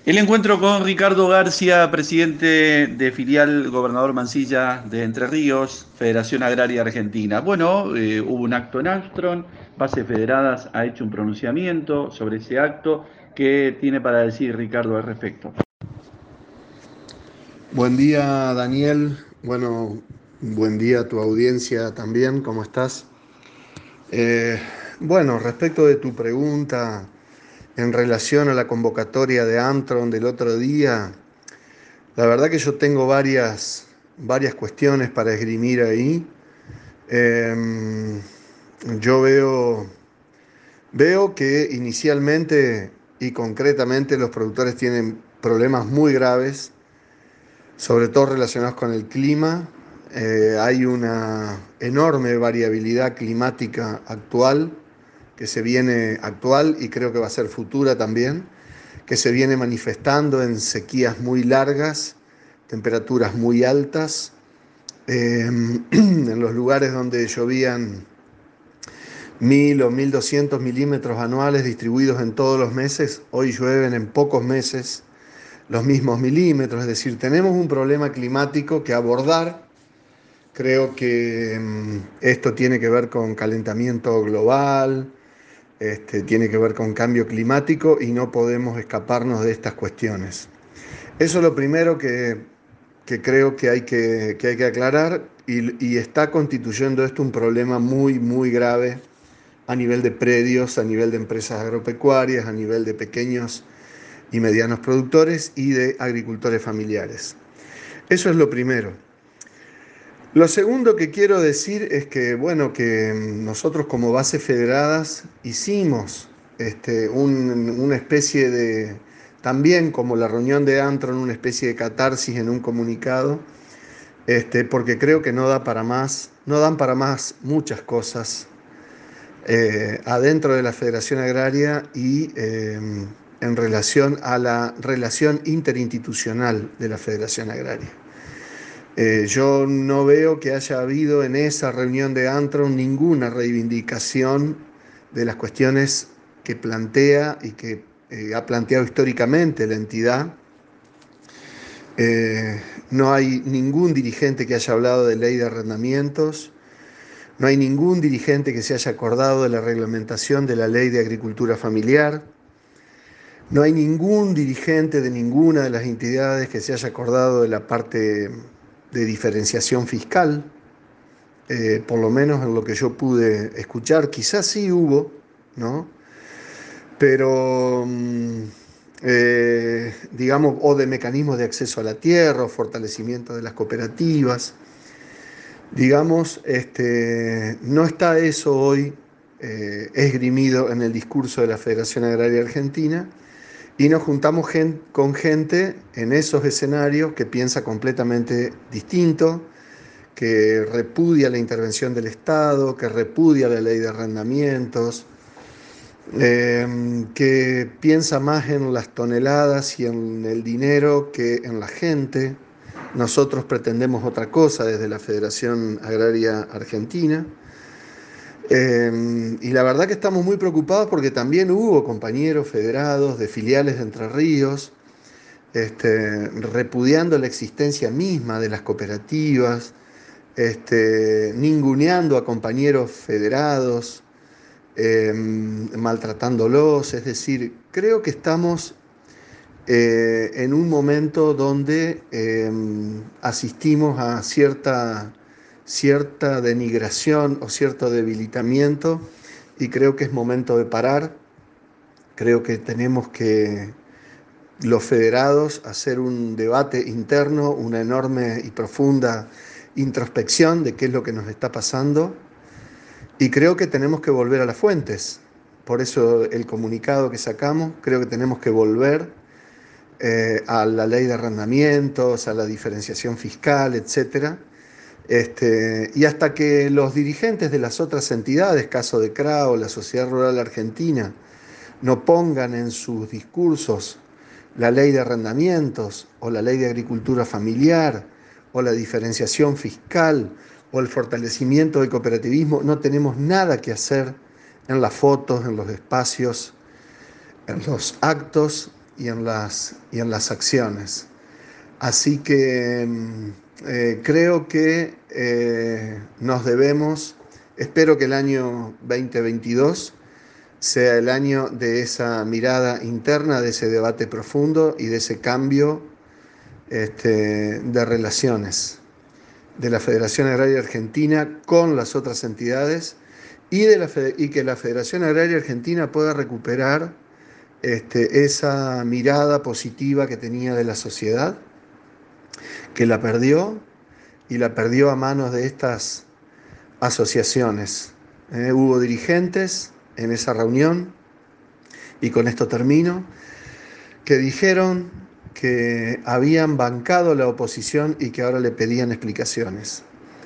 El encuentro con Ricardo García, presidente de filial Gobernador Mansilla de Entre Ríos, Federación Agraria Argentina. Bueno, hubo un acto en Armstrong, Bases Federadas ha hecho un pronunciamiento sobre ese acto. ¿Qué tiene para decir Ricardo al respecto? Buen día, Daniel. Bueno, buen día a tu audiencia también. ¿Cómo estás? Eh, bueno, respecto de tu pregunta en relación a la convocatoria de Antron del otro día, la verdad que yo tengo varias cuestiones para esgrimir ahí. Eh, yo veo que inicialmente y concretamente los productores tienen problemas muy graves, sobre todo relacionados con el clima. Hay una enorme variabilidad climática actual y creo que va a ser futura también, que se viene manifestando en sequías muy largas, temperaturas muy altas. En los lugares donde llovían 1.000 o 1.200 milímetros anuales distribuidos en todos los meses, hoy llueven en pocos meses los mismos milímetros. Es decir, tenemos un problema climático que abordar. Creo que esto tiene que ver con calentamiento global, tiene que ver con cambio climático y no podemos escaparnos de estas cuestiones. Eso es lo primero que creo que hay que aclarar, y está constituyendo esto un problema muy, muy grave a nivel de predios, a nivel de empresas agropecuarias, a nivel de pequeños y medianos productores y de agricultores familiares. Eso es lo primero. Lo segundo que quiero decir es que, bueno, que nosotros como bases federadas hicimos una especie de, también como la reunión de Antron, una especie de catarsis en un comunicado, porque creo que no da para más, no dan para más muchas cosas adentro de la Federación Agraria y en relación a la relación interinstitucional de la Federación Agraria. Yo no veo que haya habido en esa reunión de Antron ninguna reivindicación de las cuestiones que plantea y que ha planteado históricamente la entidad. No hay ningún dirigente que haya hablado de ley de arrendamientos, no hay ningún dirigente que se haya acordado de la reglamentación de la ley de agricultura familiar, no hay ningún dirigente de ninguna de las entidades que se haya acordado de la parte de diferenciación fiscal. Por lo menos en lo que yo pude escuchar, quizás sí hubo, ¿no? Pero, digamos, o de mecanismos de acceso a la tierra, o fortalecimiento de las cooperativas, digamos, no está eso hoy esgrimido en el discurso de la Federación Agraria Argentina, y nos juntamos con gente en esos escenarios que piensa completamente distinto, que repudia la intervención del Estado, que repudia la ley de arrendamientos, que piensa más en las toneladas y en el dinero que en la gente. Nosotros pretendemos otra cosa desde la Federación Agraria Argentina. Y la verdad que estamos muy preocupados porque también hubo compañeros federados de filiales de Entre Ríos, repudiando la existencia misma de las cooperativas, ninguneando a compañeros federados, maltratándolos. Es decir, creo que estamos en un momento donde asistimos a cierta denigración o cierto debilitamiento, y creo que es momento de parar. Creo que tenemos que los federados hacer un debate interno, una enorme y profunda introspección de qué es lo que nos está pasando, y creo que tenemos que volver a las fuentes. Por eso el comunicado que sacamos, creo que tenemos que volver a la ley de arrendamientos, a la diferenciación fiscal, etcétera. Y hasta que los dirigentes de las otras entidades, caso de CRA o la Sociedad Rural Argentina, no pongan en sus discursos la ley de arrendamientos o la ley de agricultura familiar o la diferenciación fiscal o el fortalecimiento del cooperativismo, no tenemos nada que hacer en las fotos, en los espacios, en los actos y en las acciones. Así que creo que nos debemos, espero que el año 2022 sea el año de esa mirada interna, de ese debate profundo y de ese cambio de relaciones de la Federación Agraria Argentina con las otras entidades y que la Federación Agraria Argentina pueda recuperar esa mirada positiva que tenía de la sociedad, que la perdió y la perdió a manos de estas asociaciones. Hubo dirigentes en esa reunión, y con esto termino, que dijeron que habían bancado la oposición y que ahora le pedían explicaciones.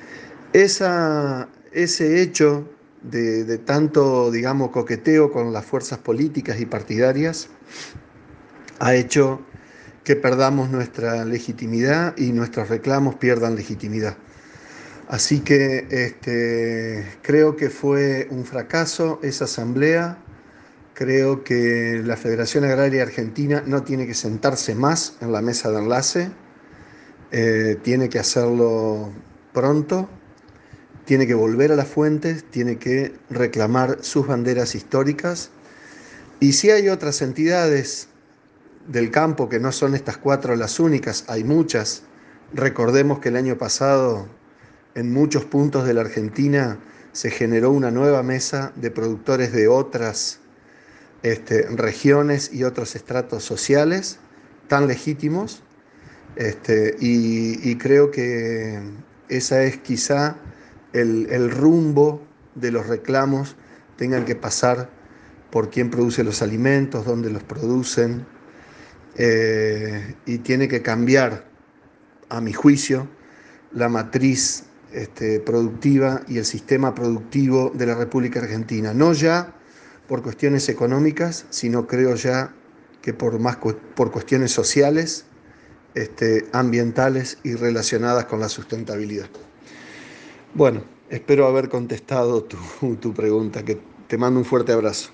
Ese hecho de tanto, digamos, coqueteo con las fuerzas políticas y partidarias ha hecho que perdamos nuestra legitimidad y nuestros reclamos pierdan legitimidad. Así que creo que fue un fracaso esa asamblea. Creo que la Federación Agraria Argentina no tiene que sentarse más en la mesa de enlace, tiene que hacerlo pronto, tiene que volver a las fuentes, tiene que reclamar sus banderas históricas. Y si hay otras entidades del campo que no son estas cuatro las únicas, hay muchas. Recordemos que el año pasado en muchos puntos de la Argentina se generó una nueva mesa de productores de otras regiones y otros estratos sociales tan legítimos, y creo que esa es quizá el rumbo de los reclamos, tengan que pasar por quién produce los alimentos, dónde los producen, y tiene que cambiar, a mi juicio, la matriz productiva y el sistema productivo de la República Argentina. No ya por cuestiones económicas, sino creo ya que por cuestiones sociales, ambientales y relacionadas con la sustentabilidad. Bueno, espero haber contestado tu pregunta, que te mando un fuerte abrazo.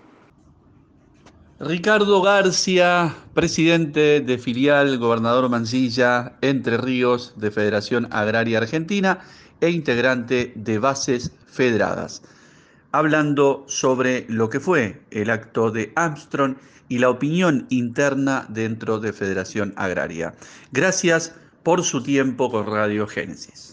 Ricardo García, presidente de filial Gobernador Mansilla, Entre Ríos, de Federación Agraria Argentina e integrante de Bases Federadas, hablando sobre lo que fue el acto de Armstrong y la opinión interna dentro de Federación Agraria. Gracias por su tiempo con Radio Génesis.